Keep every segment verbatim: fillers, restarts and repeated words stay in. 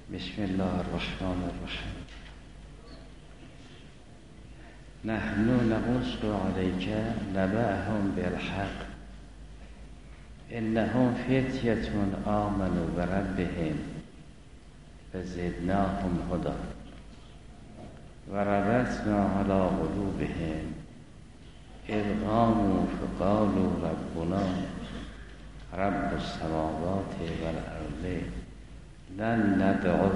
بسم الله الرحمن الرحیم. نحن نقص عليك نبأهم بالحق انهم فتية آمنوا بربهم فزدناهم هدى وربطنا على قلوبهم إذ قاموا فقالوا ربنا رب السماوات والأرض لن ندعو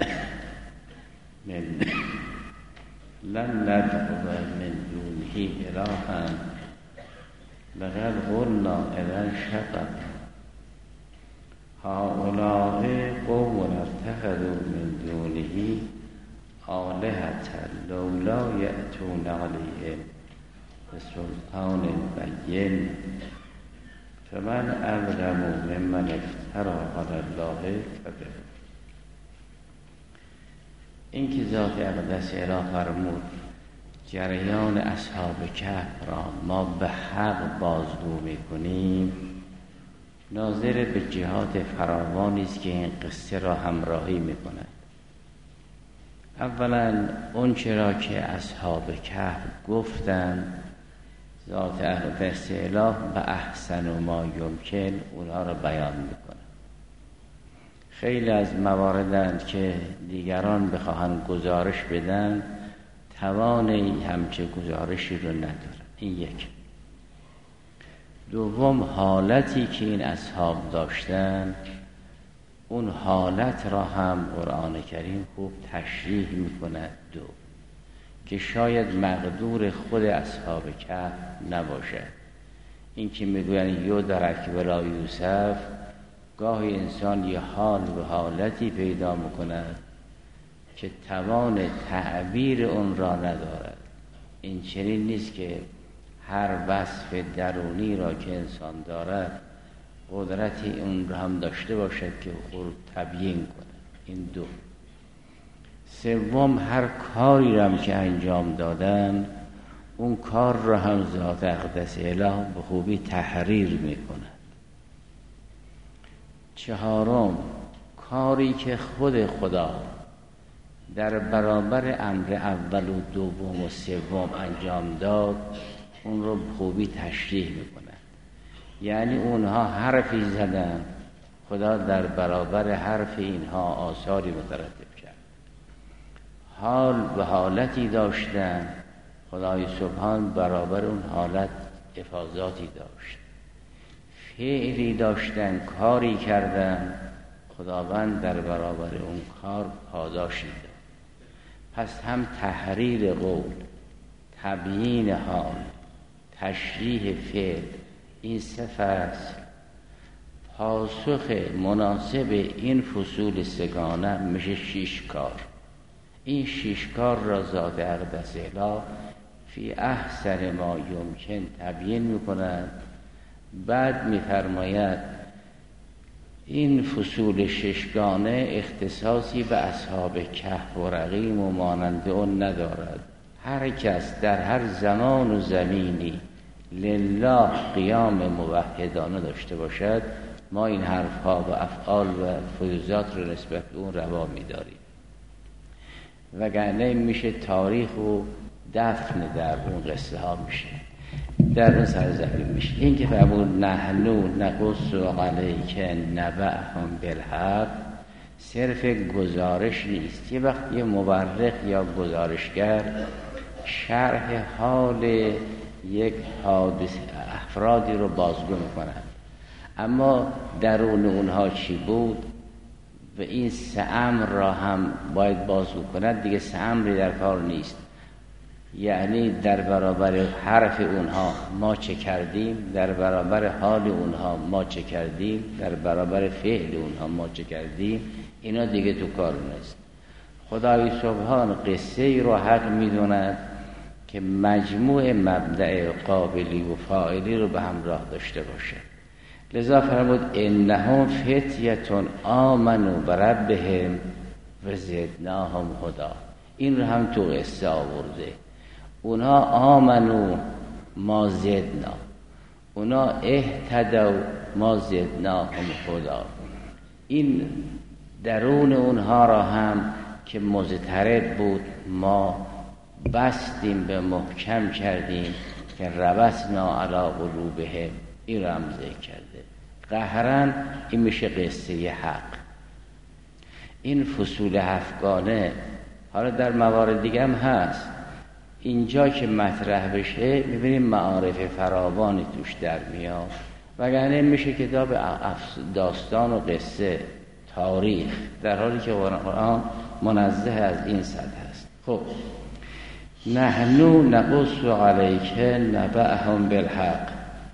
من لن ندعو من دونه إلها لقد قلنا إذا شططا هؤلاء قوم اتخذوا من دونه آلهة لولا يأتون عليهم بسلطان بين فمن أظلم ممن افترى على الله كذبا. این که ذات اقدس اله فرمود جریان اصحاب کهف را ما به حق بازگو میکنیم، ناظر به جهات فراوانی است که این قصه را همراهی میکند. اولا اون چرا که اصحاب کهف گفتند ذات اقدس اله به احسن و ما یمکن اونها را بیان میکنه. خیلی از مواردند که دیگران بخواهند گزارش بدن توانی همچه گزارشی رو ندارن. این یک. دوم حالتی که این اصحاب داشتن اون حالت را هم قرآن کریم خوب تشریح میکنه. دو که شاید مقدور خود اصحاب کهف نباشه. این که میگوین یدرک ولا یوسف، گاهی انسان یه حال و حالتی پیدا میکند که توان تعبیر اون را ندارد. این چنین نیست که هر وصف درونی را که انسان دارد قدرتی اون را هم داشته باشد که خود تبیین کنه. این دو. سوم هر کاری را هم که انجام دادن اون کار را هم ذات اقدس اله به خوبی تحریر میکنه. چهارم کاری که خود خدا در برابر امر اول و دوم و سوم انجام داد اون رو به خوبی تشریح میکنه. یعنی اونها حرفی زدن، خدا در برابر حرف اینها آثاری مترتب کرد. حال و حالتی داشتن، خدای سبحان برابر اون حالت افاضاتی داشت. فعلی داشتن، کاری کردن، خداوند در برابر اون کار پاداشی داد. پس هم تحریر قول، تبیین حال، تشریح فعل، این سه فصل پاسخ مناسب این فصول سگانه میشه شش کار. این شش کار را ذات اقدس اله فی احسن ما یمکن تبیین میکند. بعد میفرماید این فصول ششگانه اختصاصی به اصحاب کهف و رقیم و مانند اون ندارد. هر کس در هر زمان و زمینی لله قیام موحدانه داشته باشد ما این حرفها و افعال و فیوزات رو نسبت به اون روا می‌داریم، وگرنه میشه تاریخ و دفن در اون قصه ها میشه، در اون سرزمین میشه. این که فرمود نحنو نقص علیک نبأهم بالحق صرف گزارش نیست. یه وقت یه مورخ یا گزارشگر شرح حال یک حادثه افرادی رو بازگو میکنند، اما درون اونها چی بود و این سه امر را هم باید بازگو کند. دیگه سه امری در کار نیست. یعنی در برابر حرف اونها ما چه کردیم، در برابر حال اونها ما چه کردیم، در برابر فعل اونها ما چه کردیم، اینا دیگه تو کار نیست. خدای سبحان قصه ای رو حق میدوند که مجموع مبدأ قابلی و فاعلی رو به همراه داشته باشه. لذا فرمود انهم فتیة آمنوا بربهم و زدناهم هدی. این رو هم تو قصه آورده. اونا آمنو ما زدنا، اونا اهتدوا ما زدناهم هدی. این درون اونها را هم که مضطرب بود ما بستیم، به محکم کردیم که ربطنا علی قلوبهم. این را هم ذکر کرده. قهرن این میشه قصه حق. این فصول هفتگانه حالا در موارد دیگه هم هست، اینجا که مطرح بشه میبینیم معارف فراوانی توش در میاد، وگرنه میشه کتاب داستان و قصه، تاریخ، در حالی که قرآن منزه از این سطح است. خب نحنو نقص علیک نبأهم بالحق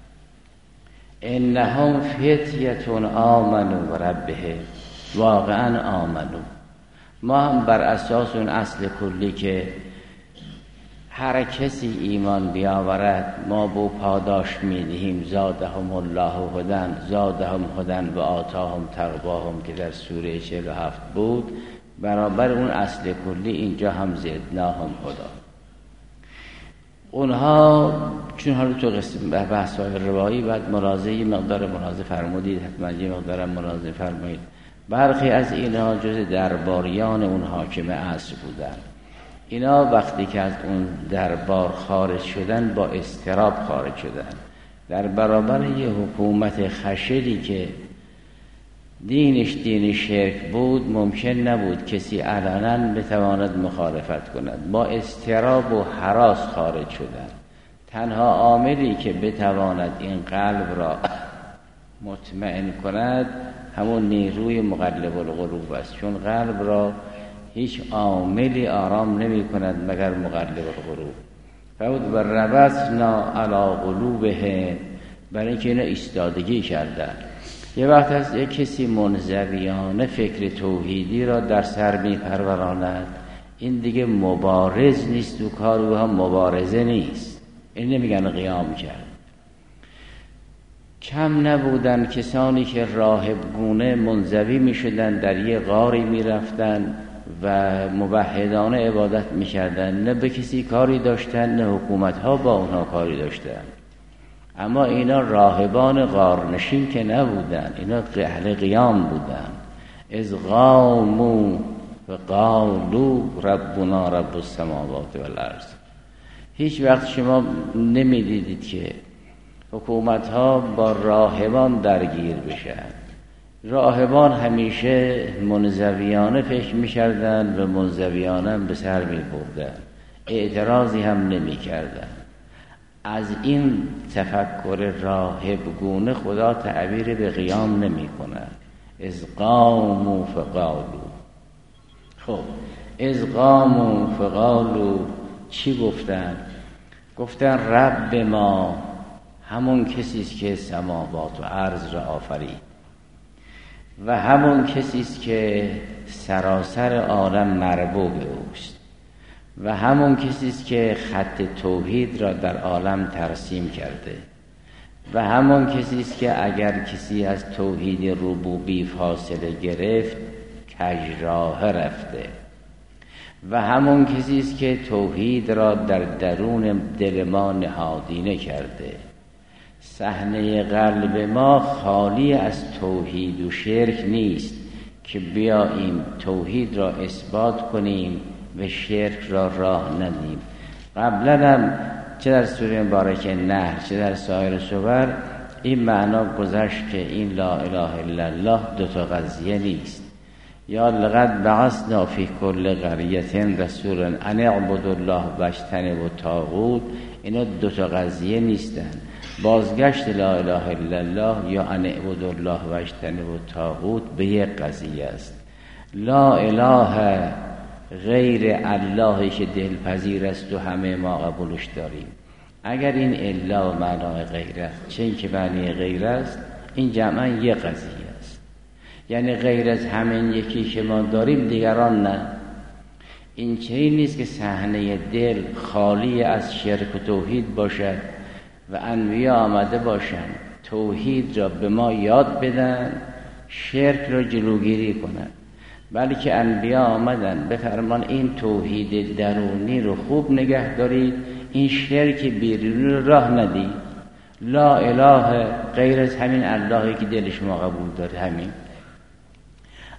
انهم فتیة آمنوا بربهم. واقعا آمنو. ما هم بر اساس اون اصل کلی که هر کسی ایمان بیاورد ما بو پاداش میدهیم، زادهم الله هدی، زادهم هدی و آتاهم تقواهم که در سوره چهل و هفت بود، برابر اون اصل کلی اینجا هم زدناهم هدی. اونها چون حالا تو قسم بحث‌های روایی بعد ملاحظه مقدار ملاحظه فرمودید، حتما یه مقدار ملاحظه فرمایید. برخی از اینها جز درباریان اون حاکم عصر بودن. اینا وقتی که از اون دربار خارج شدن با اضطراب خارج شدن، در برابر یه حکومت خشنی که دینش دین شرک بود، ممکن نبود کسی علنا بتواند مخالفت کند. با اضطراب و هراس خارج شدن. تنها عاملی که بتواند این قلب را مطمئن کند همون نیروی مقلب القلوب است، چون قلب را هیچ عاملی آرام نمی کند مگر مقلب القلوب. فود و ربطنا علی قلوبهم، برای اینکه اینا ایستادگی کردن. یه وقت هست یک کسی منزویانه فکر توحیدی را در سر می پروراند، این دیگه مبارز نیست و کار او هم مبارزه نیست. این نمیگن قیام کرد. کم نبودن کسانی که راهبگونه منزوی می شدن، در یه غاری می رفتن و موحدانه عبادت می کردن، نه به کسی کاری داشتن نه حکومت ها با اونها کاری داشتن. اما اینا راهبان غارنشین که نبودن، اینا اهل قیام بودن. از قاموا و قالوا ربنا رب السماوات والارض. هیچ وقت شما نمیدیدید که حکومت ها با راهبان درگیر بشن. راهبان همیشه منزویانه فکر می‌کردن و منزویانه هم به سر می‌بردن، اعتراضی هم نمی‌کردن. از این تفکر راهبگونه خدا تعبیر به قیام نمی‌کند. از قاموا فقالوا. خب از قاموا فقالوا چی گفتن؟ گفتن رب ما، همون کسی است که سماوات و ارض را آفرید و همون کسی است که سراسر عالم مربوب اوست و همون کسی است که خط توحید را در عالم ترسیم کرده و همون کسی است که اگر کسی از توحید ربوبی فاصله گرفت کج راه رفته و همون کسی است که توحید را در درون دل ما نهادینه کرده. صحنه قلب ما خالی از توحید و شرک نیست که بیاییم توحید را اثبات کنیم و شرک را راه ندیم. قبلا هم چه در سوره مبارکه نحل چه در سایر سور این معنا گذشت که این لا اله الا الله دوتا قضیه نیست. یا لقد بعثنا فی کل قریة رسولا ان اعبدوا الله واجتنبوا الطاغوت. اینا دوتا قضیه نیستن. بازگشت لا اله الا الله یا ان اعبدوا الله واجتنبوا الطاغوت به یک قضیه است. لا اله غیر اللهی که دلپذیر است و همه ما قبولش داریم. اگر این الا و معنای غیر است، چه این که معنی غیر است، این جمعا یک قضیه است. یعنی غیر از همین یکی که ما داریم دیگران نه. این چیزی نیست که صحنه دل خالی از شرک و توحید باشد و انبیا آمده باشند توحید را به ما یاد بدن، شرک را جلوگیری کنند، بلکه انبیا آمدن بفرمان این توحید درونی رو خوب نگه دارید، این شرک بیرونی رو راه ندید. لا اله غیر از همین اللهی که دل شما قبول داره. همین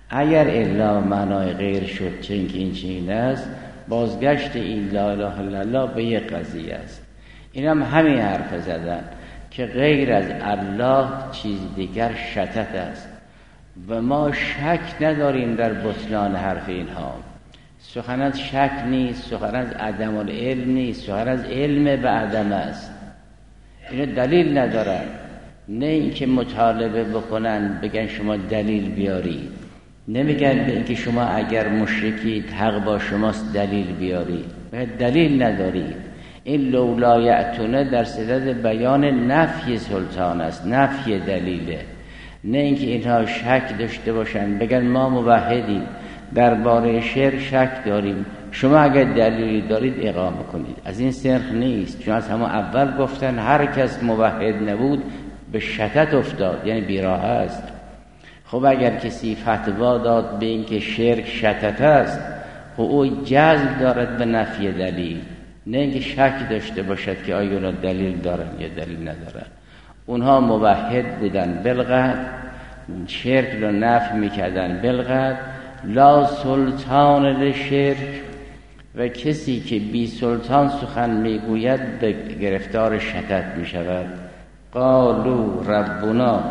اگر الا معنای غیر شد چون که این چنین است، بازگشت این لا اله الا الله به یک قضیه است. این هم همین حرف زدن که غیر از الله چیز دیگر شتت است و ما شک نداریم در بطلان حرف اینها. سخن از شک نیست، سخن از عدم العلم نیست، سخن از علم به عدم است. اینو دلیل ندارن، نه اینکه مطالبه بکنن بگن شما دلیل بیارید، نمیگن به اینکه شما اگر مشرکید حق با شماست دلیل بیارید، دلیل ندارید. این لولا یأتونه در صدد بیان نفی سلطان است، نفی دلیله، نه اینکه اینها شک داشته باشن بگن ما موحدیم درباره شرک شک داریم، شما اگر دلیلی دارید اقامه کنید. از این سرخ نیست، چون از همون اول گفتن هر کس موحد نبود به شتت افتاد، یعنی بیراه است. خب اگر کسی فتوا داد به این که شرک شتت است، خب او جزم دارد به نفی دلیل، نه اینکه شک داشته باشد که آیا اونا دلیل دارن یا دلیل ندارن. اونها موحد بودن بلغت، شرک رو نفی میکردن بلغت، لا سلطان لشرک، و کسی که بی سلطان سخن میگوید به گرفتار شتت میشود. قالوا ربنا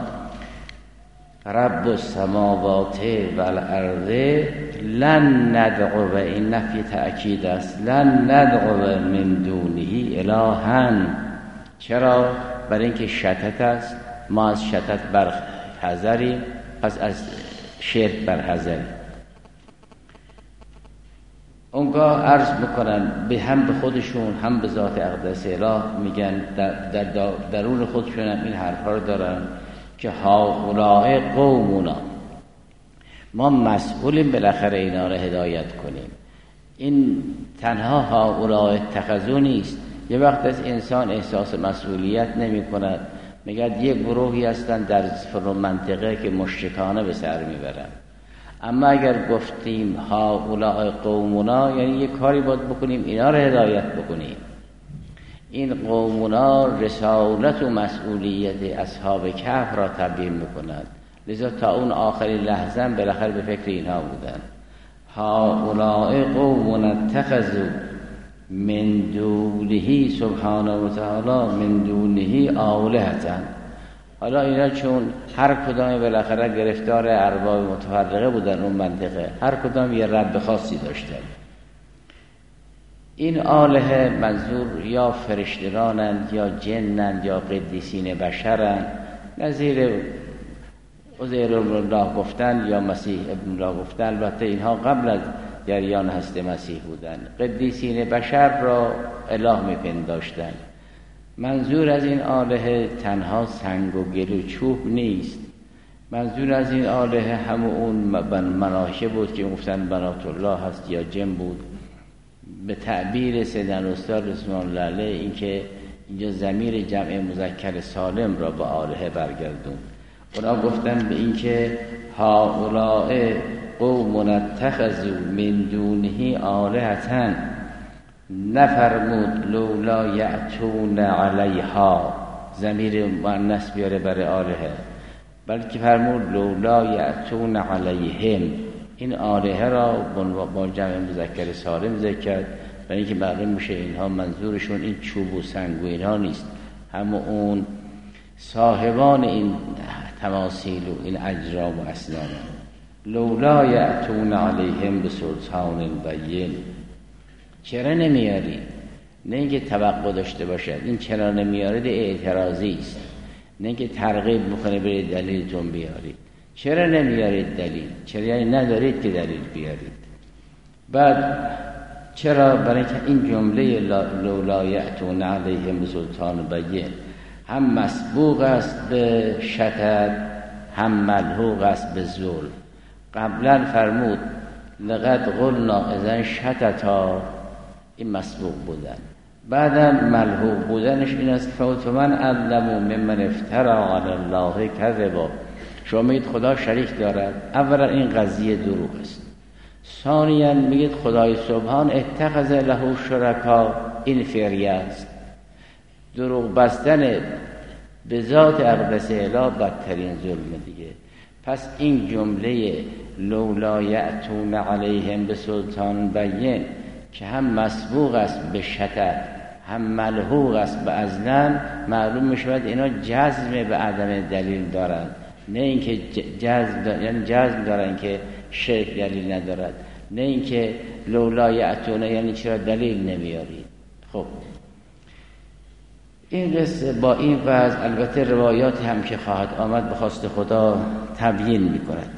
رب السماوات والارض لن ندعو، و این نفی تأکید است، لن ندعو من دونه الها. چرا؟ برای اینکه شتت است، ما از شتت برحذریم، پس از شرک برحذریم. اونگاه عرض میکنن به هم به خودشون هم به ذات اقدس اله میگن، در, در درون خودشون هم این حرفا رو دارن که هؤلاء قومنا، ما مسئولیم بالاخره اینا رو هدایت کنیم. این تنها هؤلاء اتخذوا نیست، یه وقت از انسان احساس مسئولیت نمی کند، میگه یه گروهی هستن در فرون منطقه که مشرکانه به سر میبرن. اما اگر گفتیم هؤلاء قومنا، یعنی یه کاری باید بکنیم اینا رو هدایت بکنیم. این قومنا رسالت و مسئولیت اصحاب کهف را تبیین میکند، لذا تا اون آخرین لحظه بالاخره به فکر اینها بودن. هؤلاء قومنا اتخذوا من دونه سبحانه و تعالی من دونه آلهة. حالا اینا چون هر کدام بالاخره گرفتار ارباب متفرقه بودن اون منطقه، هر کدام یه رب خاصی داشتن. این آلهه منظور یا فرشتگانند یا جنند یا قدیسین بشرند، نظیر عزیر ابن الله گفتن یا مسیح ابن الله گفتن. البته اینها قبل از جریان هست مسیح بودن. قدیسین بشر را اله میپنداشتن. منظور از این آلهه تنها سنگ و گل و چوب نیست، منظور از این آلهه همون اون مناشه بود که گفتن بنات الله هست یا جن بود. به تعبیر سیدنا استاد رضوان الله علیه این که اینجا ضمیر جمع مذکر سالم را به آلهه برگردون. اونا گفتن به این که هؤلاء قوم اتخذوا من دونه آلهة، نفرمود لولا یأتون علیها، ضمیر مؤنث بیاره برای آلهه، بلکه فرمود لولا یأتون علیهم. این آلهه را با جمع مذکر سالم ذکر کرد، برای اینکه معلوم میشه اینها منظورشون این چوب و سنگ و اینها نیست، همون اون صاحبان این تماثیل و این اجرام و اصنام. لولا یأتون علیهم بسلطان بین، چرا نمیاری؟ نه اینکه توقع داشته باشد، این چرا نمیارید اعتراضی است، نه اینکه ترغیب میکنه برید دلیلتون بیارید. چرا نمیارید دلیل؟ چرا یعنی ندارید که دلیل بیارید؟ بعد چرا؟ برای که این جمله لولا یأتون علیهم بسلطان بین هم مسبوق است به شتت، هم ملحوق است به ظلم. قبلا فرمود لقد قلنا اذا شتتا، این مسبوق بودن. بعدم ملحوق بودنش این است فمن اظلم ممن افتری علی الله کذبا. شما میگید خدا شریک دارد، اولا این قضیه دروغ است. ثانیا میگید خدای سبحان اتخذ له شرکا، این فریه است. دروغ بستن به ذات اقدس اله بدترین ظلم دیگه. پس این جمله لولا یأتون علیهم بسلطان بین که هم مسبوق است به شطط هم ملحوق است به اذن، معلوم میشود اینا جزم به عدم دلیل دارند، نه اینکه جزم دارن، یعنی جزم دارن که شرک دلیل ندارد، نه اینکه لولا یأتون یعنی چرا دلیل نمیارید. خب این قصه با این وضع البته روایات هم که خواهد آمد به خواست خدا تبیین میکند.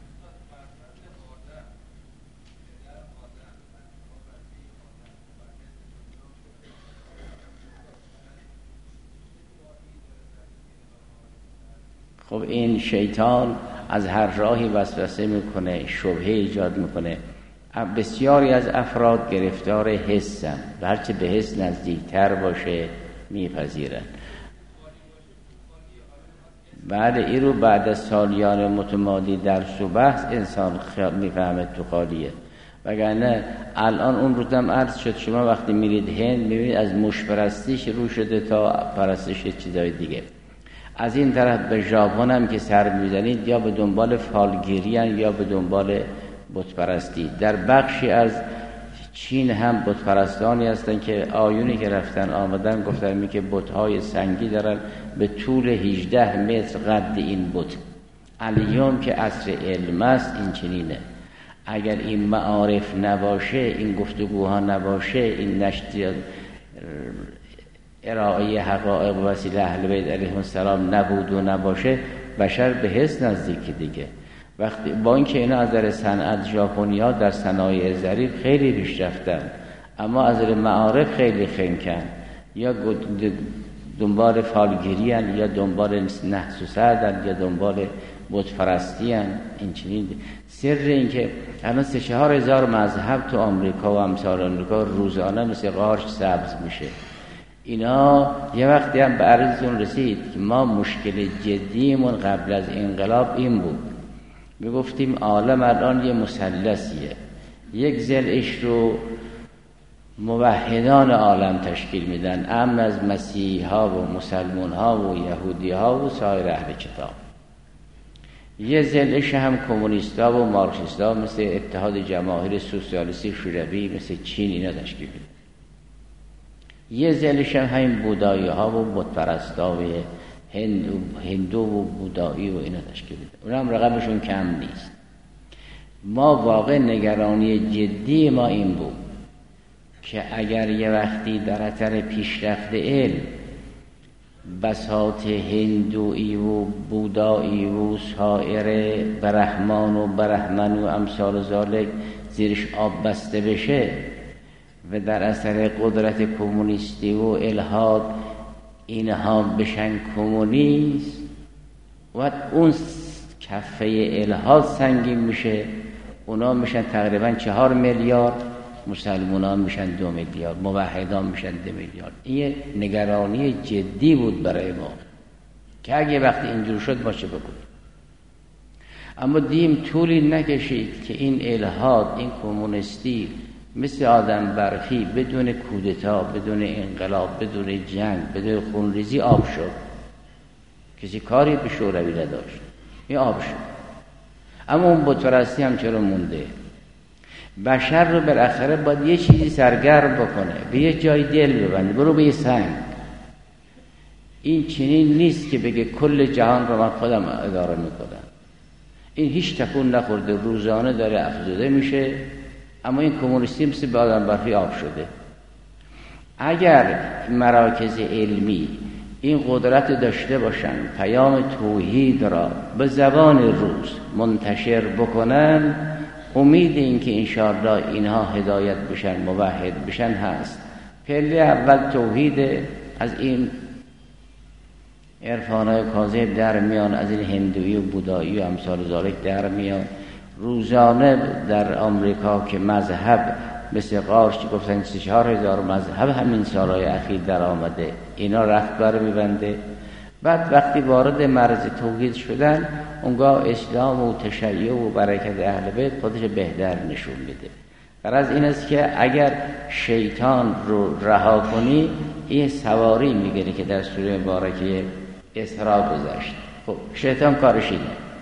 خب این شیطان از هر راهی وسوسه میکنه، شبهه ایجاد میکنه. بسیاری از افراد گرفتار حسن و هرچه به حس نزدیکتر باشه میپذیرن. بعد این رو بعد از سالیان متمادی درس و بحث انسان میفهمه تو خالیه، وگرنه الان اون روزم عرض شد شما وقتی میرید هند میبینید از مشپرستی شروع شده تا پرستش چیزای دیگه. از این طرف به ژاپن هم که سر میزنید یا به دنبال فالگیری هن یا به دنبال بتپرستی. در بخشی از چین هم بتپرستانی هستن که آیونی که رفتن آمدن گفتن می که بت‌های سنگی دارن به طول هجده متر قد این بت. الیوم که عصر علم است این چنینه. اگر این معارف نباشه، این گفتگوها نباشه، این نشر ارائه حقایق و وسیله اهل بیت علیهم السلام نبود و نباشه، بشر به حس نزدیکی دیگه. وقتی با اینکه اینا از در صنعت ژاپنی‌ها در صنایع ظریف خیلی پیشرفتن، اما از در معارف خیلی خنکن، یا دنبال فالگیری هن، یا دنبال نحس و سعدن، یا دنبال بت‌پرستی هن. این چنین سر این که الان سه چهار هزار مذهب تو آمریکا و امثال آمریکا روزانه مثل قارچ سبز میشه. اینا یه وقتی هم به عرضتون رسید که ما مشکل جدیمون قبل از انقلاب این بود، میگفتیم عالم الان یه مثلثیه، یک ضلعش رو موحدان عالم تشکیل میدن، امن از مسیحا و مسلمان ها و یهودی ها و سایر اهل کتاب. یه ضلعش هم کمونیستا و مارکسیستا مثل اتحاد جماهیر سوسیالیستی شوروی مثل چین اینا تشکیل میدن. یه ضلعش هم همین بودایی ها و بتپرستا و هندو, هندو و بودایی و اینا تشکیل میدن. اون هم رقمشون کم نیست. ما واقع نگرانی جدی ما این بود که اگر یه وقتی در اثر پیشرفت علم بساط هندویی و بودایی و سایر برهمان و برهمن و امثال ذالک زیرش آب بسته بشه و در اثر قدرت کمونیستی و الحاد اینها بشن کمونیست و اون کفه الحاد سنگین میشه، اونا میشن تقریبا چهار میلیارد، مسلمانان میشن دو میلیارد، موحدان میشن دو میلیارد. این نگرانی جدی بود برای ما که اگه وقتی اینجور شد ما چه بکنیم. اما دیم طولی نکشید که این الحاد، این کمونیستی مثل آدم برفی بدون کودتا، بدون انقلاب، بدون جنگ، بدون خونریزی آب شد. کسی کاری به شوروی نداشت، این آب شد. اما اون بتپرستی هم چرا مونده؟ بشر رو بالاخره باید یه چیزی سرگرم بکنه، به یه جای دل ببنده، برو به یه سنگ. این چنین نیست که بگه کل جهان رو من خودم اداره میکنم. این هیچ تکون نخورده، روزانه داره افزوده میشه، اما این کمونیستی مثل به آدم برفی آب شده. اگر مراکز علمی این قدرت داشته باشن پیام توحید را به زبان روز منتشر بکنن، امید این که انشاءالله اینها هدایت بشن، موحد بشن هست. پله اول توحید، از این عرفانای کاذب در میان، از این هندویی و بودایی و امثال ذالک در میان. روزانه در آمریکا که مذهب مثل قارچ گفتن سه چهار هزار مذهب همین سالهای اخیر در آمده، اینا رخت بر میبنده. بعد وقتی وارد مرز توحید شدن، اونگاه اسلام و تشیع و برکت اهل بیت خودش بهتر نشون میده. غرض این است که اگر شیطان رو رها کنی، این سواری میگیره که در سوره مبارکه اسراء گذشت. خب شیطان کارش اینه،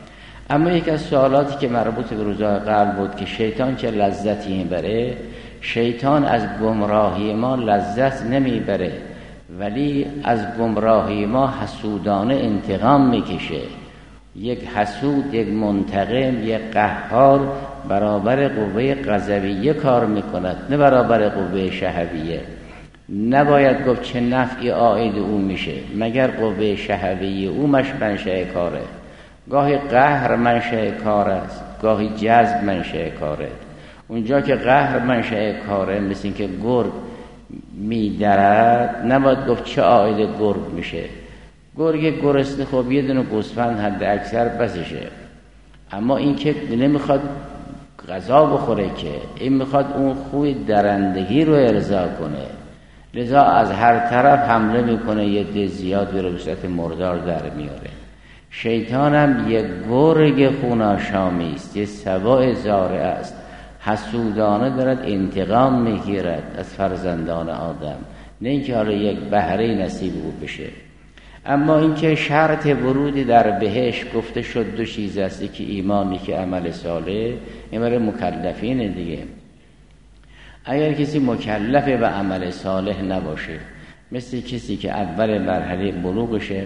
اما یک از سوالاتی که مربوط به روزهای قبل بود که شیطان چه لذتی میبره، شیطان از گمراهی ما لذت نمیبره، ولی از گمراهی ما حسودانه انتقام میکشه. یک حسود، یک منتقم، یک قهار برابر قوه غضبیه کار میکند، نه برابر قوه شهویه. نباید گفت چه نفعی عائد او میشه، مگر قوه شهویه او مش منشأ کاره. گاهی قهر منشأ کار است، گاهی جذب منشأ کاره. اونجا که قهر منشأ کاره، مثل این که گرگ میدرد، نباید گفت چه عائد گرگ میشه. گرگ گرسنه خب یه دونه گوسفند حد اکثر بسشه، اما این که نمیخواد غذا بخوره، که این میخواد اون خوی درندگی رو ارضا کنه، لذا از هر طرف حمله میکنه، یه ده زیاد به صورت مردار در میاره. شیطان هم یک گرگ خوناشامی است، یه سباع زارع است، حسودانه دارد انتقام میگیرد از فرزندان آدم، نه اینکه حالا یک بهره نصیب او بشه. اما اینکه شرط ورودی در بهشت گفته شد دو چیز است، که ایمانی که عمل صالح، این برای مکلفین دیگه. اگر کسی مکلف به عمل صالح نباشه، مثل کسی که اول مرحله بلوغشه،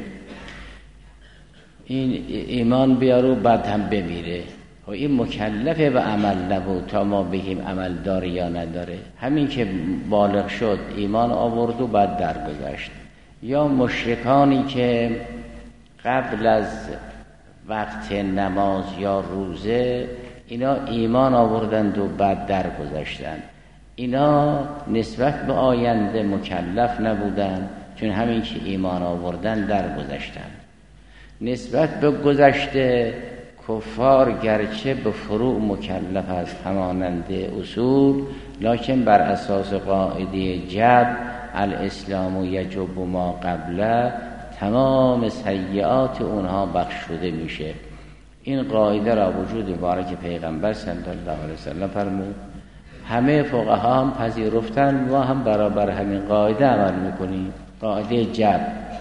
این ایمان بیارو بعد هم بمیره، و این مکلف به عمل نبود تا ما بگیم عمل داره یا نداره. همین که بالغ شد ایمان آورد و بعد درگذشت. یا مشرکانی که قبل از وقت نماز یا روزه اینا ایمان آوردند و بعد درگذشتند، اینا نسبت به آینده مکلف نبودند، چون همین که ایمان آوردن درگذشتند. نسبت به گذشته کفار گرچه به فروع مکلف است همانند اصول، لکن بر اساس قاعده جبر الاسلام یجب ما قبله، تمام سیئات اونها بخشوده میشه. این قاعده را وجود مبارک پیغمبر صلی الله علیه وسلم فرمود، همه فقها هم پذیرفتن، ما هم برابر همین قاعده عمل میکنیم. قاعده جبر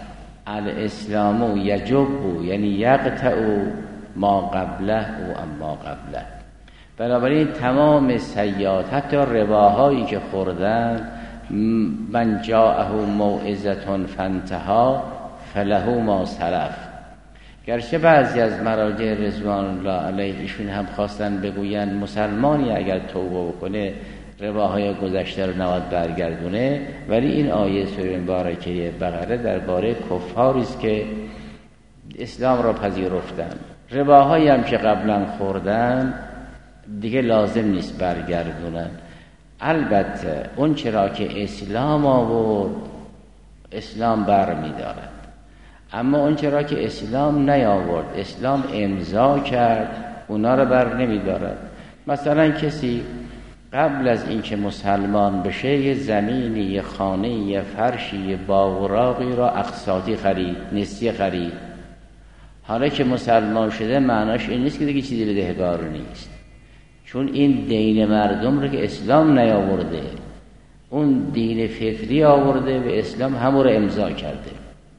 الاسلام یجب، یعنی یقطع ما قبله و اما قبله. بنابراین تمام سیئات، حتی رباهایی که خوردن، من جاءه موعظة فانتهى فله ما سلف. گرچه بعضی از مراجع رضوان الله علیهشون هم خواستن بگویند مسلمانی اگر توبه بکنه رباهای گذشته رو نباید برگردونه، ولی این آیه سوره مبارکه بقره درباره کفاری است که اسلام را پذیرفتن. رباهایی هم که قبلا خوردن دیگه لازم نیست برگردونن. البته اون چرا که اسلام آورد اسلام بر می دارد، اما اون چرا که اسلام نیاورد، اسلام امضا کرد، اونا رو بر نمی دارد. مثلا کسی قبل از اینکه مسلمان بشه یه زمینی، یه خانه، یه فرشی، یه باغ و راغی را اقساطی خرید، نسیه خرید. حالا که مسلمان شده معناش این نیست که دیگه چیزی بدهکار نیست، چون این دین مردم رو که اسلام نیاورده، اون دین فطری آورده و اسلام همون رو امضا کرده.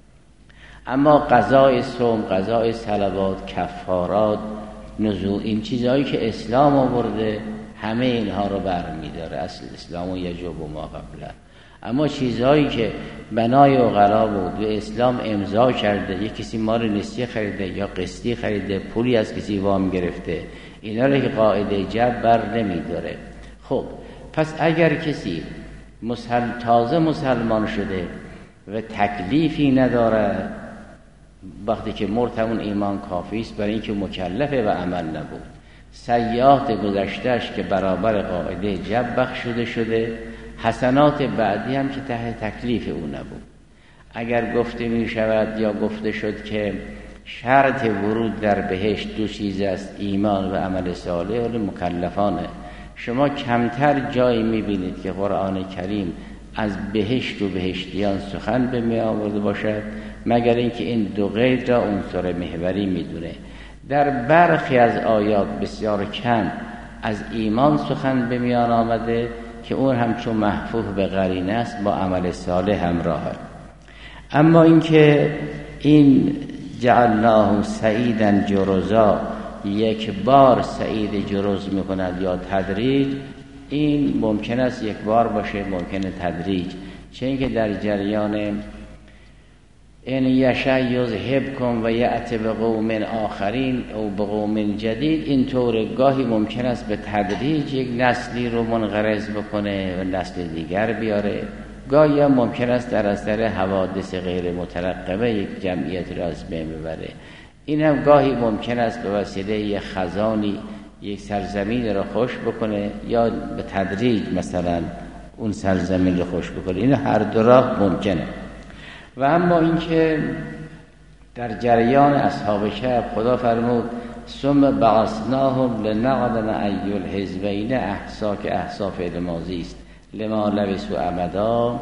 اما قضای صوم، قضای صلوات، کفارات، نذور، این چیزهایی که اسلام آورده همه اینها رو برمی‌داره. اصل اسلام یجب ما قبله. اما چیزهایی که بنای عقلا بود و اسلام امضا کرده، یک کسی مال نسیه خریده یا قسطی خریده، پولی از کسی وام گرفته، اینا رو که قاعده جبر بر نمی‌داره. خب پس اگر کسی مسلم تازه مسلمان شده و تکلیفی نداره، وقتی که مرتبون ایمان کافی است برای اینکه مکلفه و عمل نبود، سیئات گذشتهش که برابر قاعده جبر بخشوده شده، حسنات بعدی هم که تحت تکلیف او نبود. اگر گفته می شود یا گفته شد که شرط ورود در بهشت دو چیز است، ایمان و عمل صالح، ولی مکلفانه. شما کمتر جایی می بینید که قرآن کریم از بهشت و بهشتیان سخن به می آورده باشد، مگر اینکه این دو قید را عنصر محوری می دونه. در برخی از آیات بسیار کم از ایمان سخن به میان آمده که اون هم چون محفوظ به قرینه است با عمل صالح همراهه. اما اینکه این جعلناه سعیدا جرزا، یک بار سعید جرز میکند یا تدریج، این ممکن است یک بار باشه، ممکنه تدریج، چه اینکه در جریان ان یشاء یذهبکم و یأتی بقوم آخرین او بقوم جدید، اینطور گاهی ممکن است به تدریج یک نسلی رو منقرض بکنه و نسل دیگر بیاره، گاهی هم ممکن است در اثر حوادث غیر مترقبه یک جمعیت رو از بین ببره. این هم گاهی ممکن است به وسیله یک خزانی یک سرزمین رو خوش بکنه یا به تدریج مثلا اون سرزمین رو خوش بکنه. این هر دو راه ممکنه. و اما اینکه در جریان اصحاب کهف خدا فرمود ثم بعثناهم لنعلم ای الحزبین احصا، که احصا فعل ماضی است، لما لبثوا امدا،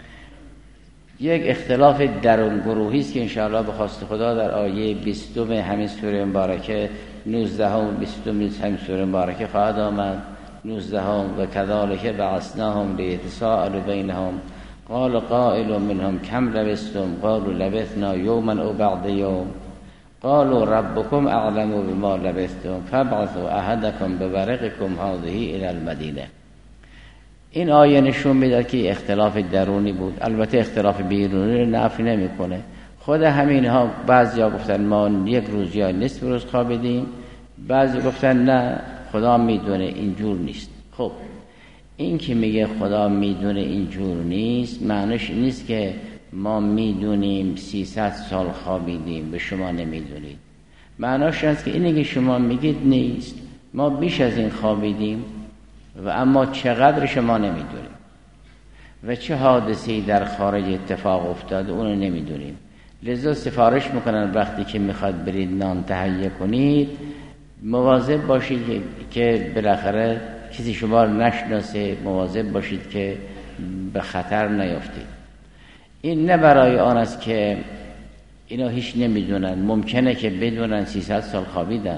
یک اختلاف درون گروهی است که انشاءالله به خواست خدا در آیه بیستم همین سوره مبارکه، نوزدهم و بیستم همین سوره مبارکه خواهد آمد. نوزدهم و کذالک بعثناهم لیتساءلوا بینهم قال قائل منهم کم لبثتم قالوا لبثنا یوما او بعض یوم قالوا ربكم اعلم بما لبثتم فابعثوا احدكم بورقكم هذه الى المدینه. این آیه نشون میداد که اختلاف درونی بود. البته اختلاف بیرونی رو نفی نمیکنه. خود همین ها بعضیا گفتن ما یک روز یا نصف روز خوابیدیم، بعضی گفتن نه خدا میدونه اینجور نیست. خب این که میگه خدا میدونه اینجور نیست، معنیش نیست که ما میدونیم سیصد سال خوابیدیم به شما نمیدونید. معنیش است که اینی که شما میگید نیست، ما بیش از این خوابیدیم و اما چقدر شما نمیدونیم و چه حادثه‌ای در خارج اتفاق افتاد اونو نمیدونیم. لذا سفارش میکنن وقتی که میخواد برید نان تهیه کنید مواظب باشید که بالاخره کسی شما رو نشناسه، مواظب باشید که به خطر نیفتید. این نه برای آن است که اینا هیچ نمیدونن، ممکنه که بدونن سیصد سال خوابیدن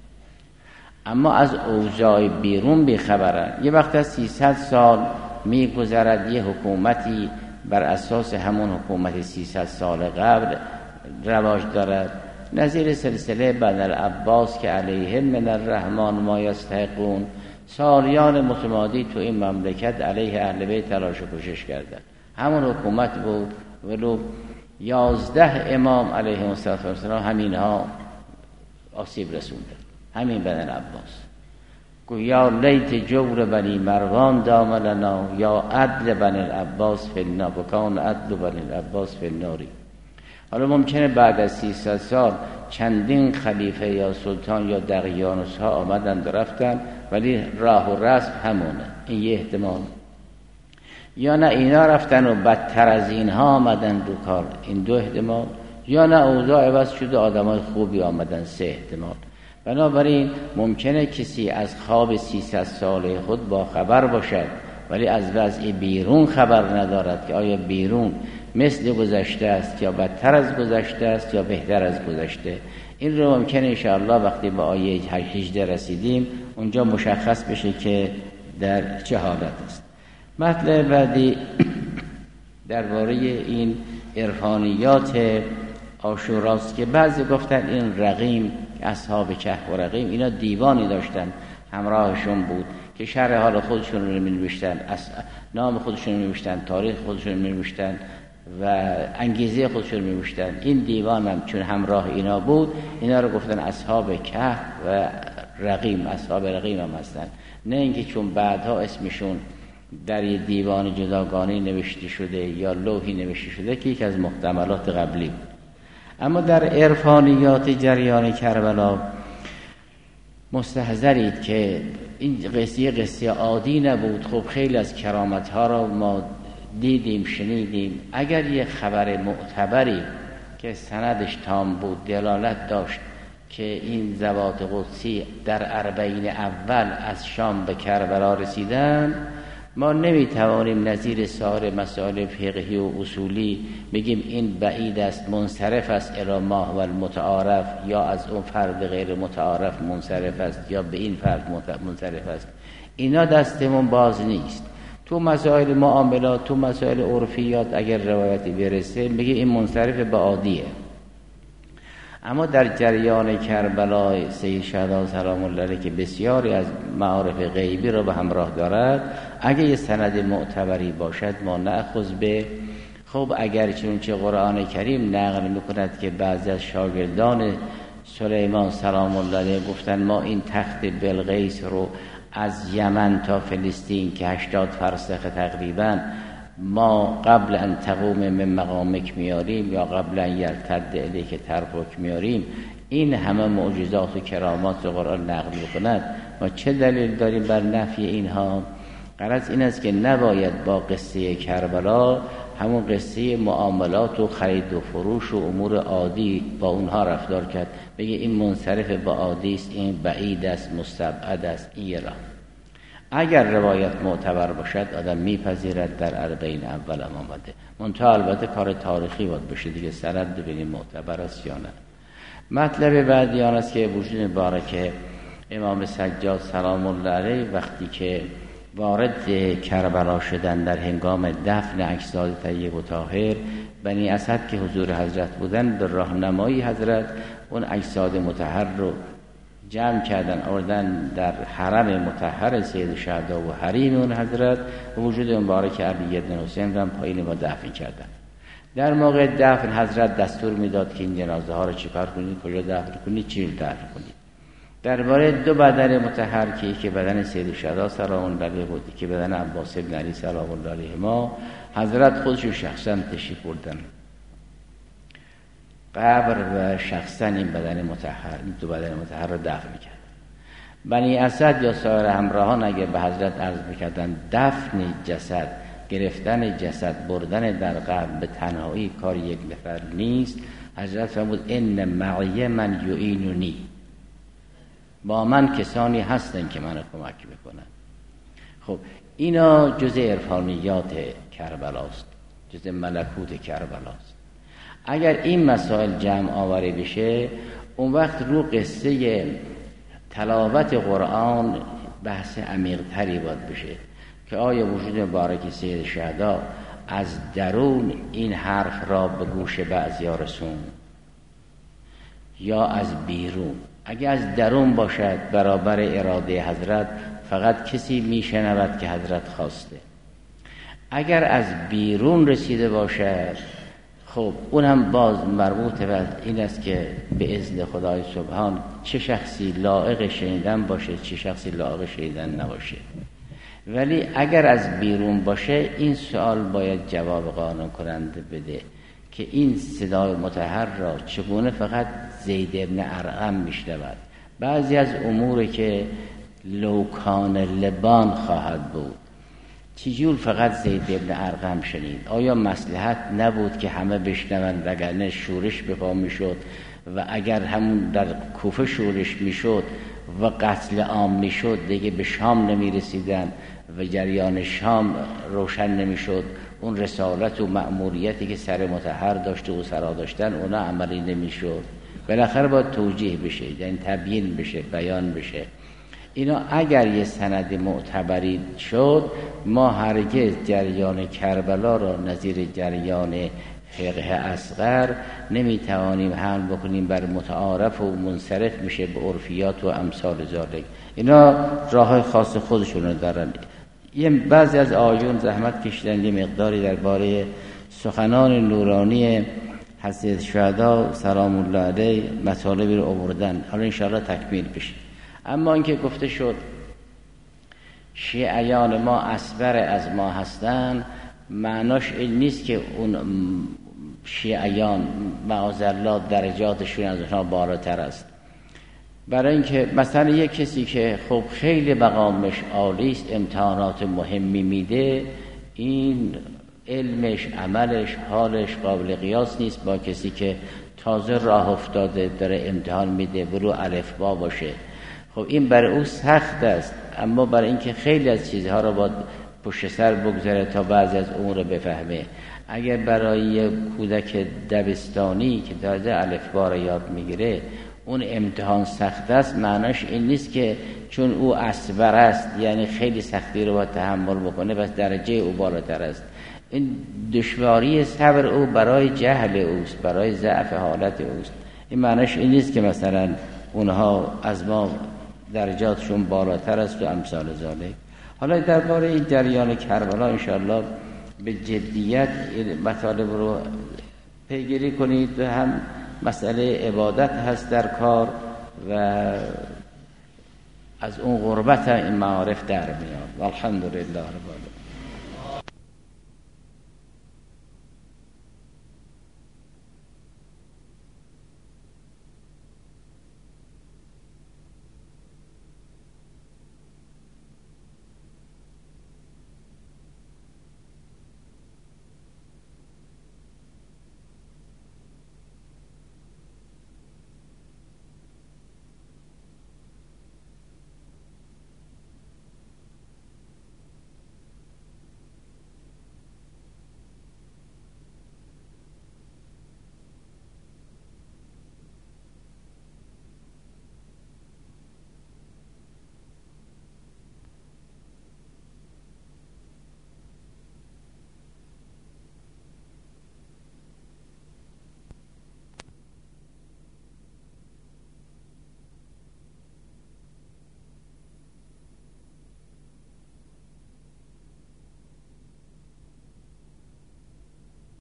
اما از اوضاع بیرون بیخبرن. یه وقت از سیصد سال میگذرد یه حکومتی بر اساس همون حکومت سیصد سال قبل رواج دارد، نظیر سلسله بنی العباس که علیهم من الرحمن ما یستحقون، سالیان متمادی تو این مملکت علیه اهل بیت تلاش و کوشش کردند. همون حکومت بود ولو یازده امام علیهم السلام همینها آسیب رسوندن، همین بنی العباس. یا لیت جور بنی مروان دام لنا یا عدل بنی العباس فی النار و کان عدل بنی العباس فی الناری. حالا ممکنه بعد از سیصد سال چندین خلیفه یا سلطان یا دقیانوس ها آمدن و رفتن ولی راه و رسم همونه، این یه احتمال. یا نه اینا رفتن و بدتر از اینها آمدن رو کار، این دو احتمال. یا نه اوضاع عوض شده آدمای خوبی آمدن، سه احتمال. بنابراین ممکنه کسی از خواب سیصد ساله خود با خبر باشد ولی از وضع بیرون خبر ندارد که آیا بیرون مثل گذشته است یا بدتر از گذشته است یا بهتر از گذشته. این رو ممکنه انشاءالله وقتی به آیه هجده رسیدیم اونجا مشخص بشه که در چه حالت است. مطلب بعدی درباره این عرفانیات عاشوراست که بعضی گفتن این رقیم، اصحاب کهف و رقیم اینا دیوانی داشتن همراهشون بود که شرح حال خودشون رو می‌نوشتن، نام خودشون رو می‌نوشتن، تاریخ خودشون رو می‌نوشتن و انگیزه خودشون رو می‌نوشتن. این دیوان هم چون همراه اینا بود اینا رو گفتن اصحاب کهف و رقیم، اصحاب رقیم هم هستن. نه اینکه چون بعدها اسمشون در یه دیوان جداگانه نوشته شده یا لوحی نوشته شده که یک از محتملات قبلی بود. اما در عرفانیات جریان کربلا مستحضرید که این قصه قصه عادی نبود. خب خیلی از کرامت ها را ما دیدیم، شنیدیم. اگر یه خبر معتبری که سندش تام بود دلالت داشت که این ذوات قدسی در اربعین اول از شام به کربلا رسیدن، ما نمیتوانیم نظیر سایر مسائل فقهی و اصولی بگیم این بعید است منصرف است الی ما هو المتعارف یا از اون فرد غیر متعارف منصرف است یا به این فرد منصرف است. اینا دستمون باز نیست. تو مسائل معاملات، تو مسائل عرفیات اگر روایتی برسه بگیم این منصرف به عادیه. اما در جریان کربلا سید شهدا سلام الله علیه که بسیاری از معارف غیبی را به همراه دارد، اگه یه سند معتبری باشد ما نأخذ به. خب اگر چنانچه قرآن کریم نقل میکند که بعضی از شاگردان سلیمان سلام الله علیه گفتن ما این تخت بلقیس رو از یمن تا فلسطین که هشتاد فرسخ تقریبا ما قبل ان تقوم من مقامک میاریم یا قبل ان یرتد الیک طرفک میاریم، این همه معجزات و کرامات رو قرآن نقل میکند، ما چه دلیل داریم بر نفی اینها؟ غرض این است که نباید با قصه کربلا همون قصه معاملات و خرید و فروش و امور عادی با اونها رفتار کرد، بگه این منصرف با عادی است، این بعید است، مستبعد است، این را. اگر روایت معتبر باشد آدم میپذیرد، در اربعین اول هم آمده، منتها البته کار تاریخی باید بشه دیگه، سند ببینیم معتبر است یا نه. مطلب بعدی آن است که وجود مبارک امام سجاد سلام الله علیه وقتی که وارد کربلا شدن در هنگام دفن اجساد طیب و طاهر، بنی اسد که حضور حضرت بودن به راهنمایی حضرت اون اجساد مطهر رو جمع کردن آوردن در حرم مطهر سید شهدا و حریم اون حضرت و وجود مبارک علی بن حسین رو هم پایین ما دفن کردن. در موقع دفن حضرت دستور میداد که این جنازه ها رو چیکار کنید، کجا دفن کنید، چی رو دفن کنید. درباره دو بدن مطهر که بدن سید شهدا سلام الله علیه بود که بدن عباس بن علی سلام الله علیه ما، حضرت خودشون شخصا تشریف بردن قبر و شخصا این بدن مطهر، این دو بدن مطهر رو دفن می‌کردن. بنی اسد یا سایر همراهان اگر به حضرت عرض می‌کردن دفن جسد، گرفتن جسد، بردن در قبر به تنهایی کار یک نفر نیست، حضرت فرمود ان معی من یعیننی، با من کسانی هستن که منو کمک میکنن. خب اینا جزء عرفانیات کربلاست، جزء ملکوت کربلاست. اگر این مسائل جمع آوری بشه اون وقت رو قصه تلاوت قرآن بحث عمیق تری باید بشه که آیا وجود مبارک سید شهدا از درون این حرف را به گوش بعضیا رسوند یا از بیرون؟ اگه از درون باشد برابر اراده حضرت فقط کسی میشنود که حضرت خواسته. اگر از بیرون رسیده باشد خب اونم باز مربوط به این است که به اذن خدای سبحان چه شخصی لایق شنیدن باشه، چه شخصی لایق شنیدن نباشه. ولی اگر از بیرون باشه این سوال باید جواب قانون کننده بده که این صدای مطهر را چگونه فقط زید ابن ارقم میشنود؟ بعضی از امور که لوکان لبان خواهد بود چجور فقط زید ابن ارقم شنید؟ آیا مصلحت نبود که همه بشنوند وگرنه شورش به پا میشد و اگر همون در کوفه شورش میشد و قتل عام میشد دیگه به شام نمیرسیدن و جریان شام روشن نمیشد، اون رسالت و مأموریتی که سر مطهر داشته و سرا داشتن اونا عملی نمیشد. بالاخره باید توجیه بشه، یعنی تبیین بشه، بیان بشه. اینا اگر یه سند معتبری شد ما هرگز جریان کربلا را نظیر جریان فقه اصغر نمیتوانیم حمل بکنیم بر متعارف و منصرف میشه به عرفیات و امثال ذالک. اینا راه خاص خودشون دارن. یه بعضی از آیون زحمت کشیدن یه مقداری درباره سخنان نورانی حضرت شهدا سلام الله علیه مطالبی رو آوردن، حالا انشاءالله تکمیل بشه. اما اینکه گفته شد شیعیان ما اصغر از ما هستن، معناش این نیست که اون شیعیان معاذالله درجاتشون از اونها بالاتر است. برای اینکه مثلا یک کسی که خب خیلی مقامش عالی است، امتحانات مهمی میده، این علمش، عملش، حالش قابل قیاس نیست با کسی که تازه راه افتاده داره امتحان میده برو الفبا باشه. خب این برای او سخت است، اما برای اینکه خیلی از چیزها رو باید پشت سر بگذاره تا بعضی از امور بفهمه. اگر برای یک کودک دبستانی که تازه الفبا رو یاد میگیره اون امتحان سخت است، معناش این نیست که چون او اصغر است یعنی خیلی سختی رو باید تحمل بکنه بس درجه او بالاتر است. این دشواری صبر او برای جهل اوست، برای ضعف حالت اوست. این معنیش این نیست که مثلا اونها از ما درجاتشون بالاتر است و امثال ذالک. حالا درباره این جریان کربلا انشاءالله به جدیت مطالب رو پیگیری کنید و هم مسئله عبادت هست در کار و از اون غربت این معارف در میاد. والحمدلله رب العالمین.